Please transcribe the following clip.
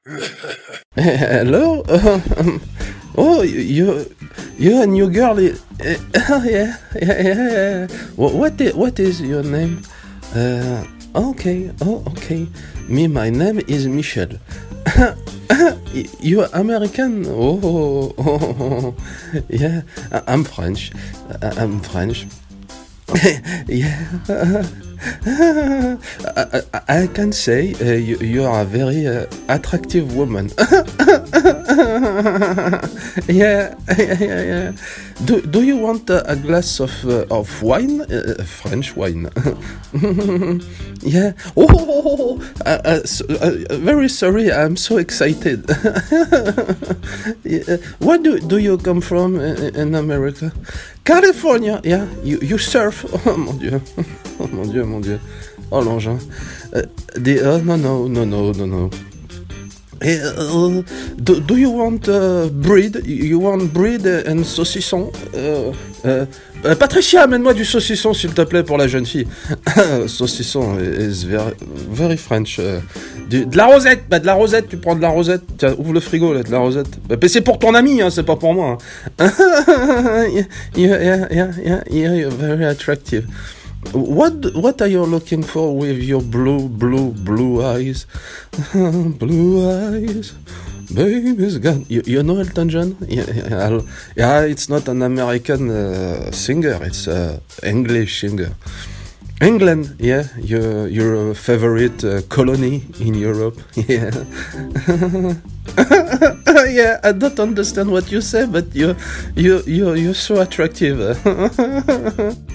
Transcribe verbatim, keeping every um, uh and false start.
Hello? Um, oh, you, you a new girl? i- eh, yeah, yeah, yeah, yeah. Wha- What is, what is your name? Uh, okay, oh, okay. Me, my name is Michel. Y- You are American? Oh, oh, oh, oh. Yeah, I- I'm French. I- I'm French. Yeah. I, I, I can say uh, you, you are a very uh, attractive woman. Yeah, yeah, yeah, yeah. Do, do you want uh, a glass of uh, of wine? Uh, French wine. Yeah. Oh, uh, uh, so, uh, very sorry. I'm so excited. Yeah. Where do, do you come from in, in America? California. Yeah. You, you surf. Oh mon Dieu. Oh mon Dieu, mon Dieu. Oh l'engin. Uh, the, uh, no, no, no, no, no, no. Eh, uh, do, do you want uh, bread? You want bread and saucisson? Uh, uh, uh, Patricia, amène-moi du saucisson, s'il te plaît, pour la jeune fille. Saucisson is very, very French. Uh, du- de la rosette, bah de la rosette, tu prends de la rosette. Tiens, ouvre le frigo, là, de la rosette. Bah, mais c'est pour ton ami, hein, c'est pas pour moi. Hein. Yeah, yeah, yeah, yeah, yeah, you're very attractive. What what are you looking for with your blue, blue, blue eyes? Blue eyes, baby's gone. You, you know Elton John? Yeah, yeah, I'll- yeah, it's not an American uh, singer, it's an English singer. England, yeah, your your favorite uh, colony in Europe. Yeah. Yeah, I don't understand what you say, but you you you you're so attractive.